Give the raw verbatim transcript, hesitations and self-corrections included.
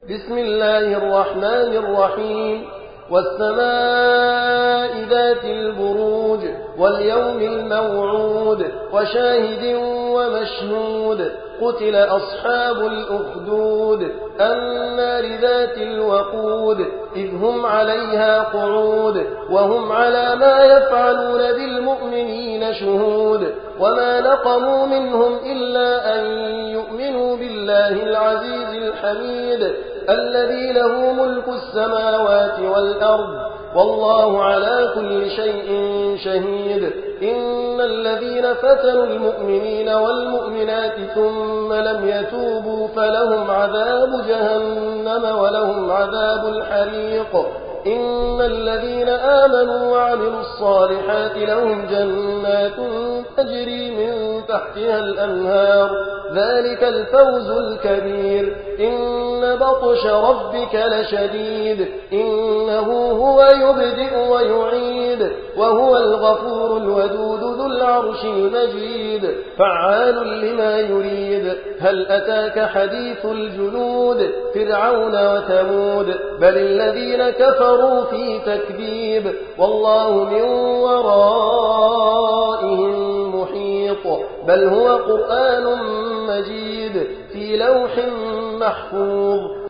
بسم الله الرحمن الرحيم والسماء ذات البروج واليوم الموعود وشاهد ومشهود قتل أصحاب الأخدود النار ذات الوقود إذ هم عليها قعود وهم على ما يفعلون بالمؤمنين شهود وما نقموا منهم إلا أن يؤمنوا بالله العزيز الحميد الذي له ملك السماوات والأرض والله على كل شيء شهيد إن الذين فتنوا المؤمنين والمؤمنات ثم لم يتوبوا فلهم عذاب جهنم ولهم عذاب الحريق إن الذين آمنوا وعملوا الصالحات لهم جنات تجري من تحتها الأنهار ذلك الفوز الكبير إن بطش ربك لشديد إنه هو يبدئ ويعيد وهو الغفور الودود ذو العرش المجيد فعال لما يريد هل أتاك حديث الجنود فرعون وثمود بل الذين كفروا في تكذيب والله من ورائهم محيط بل هو قرآن مجيد في لوح محفوظ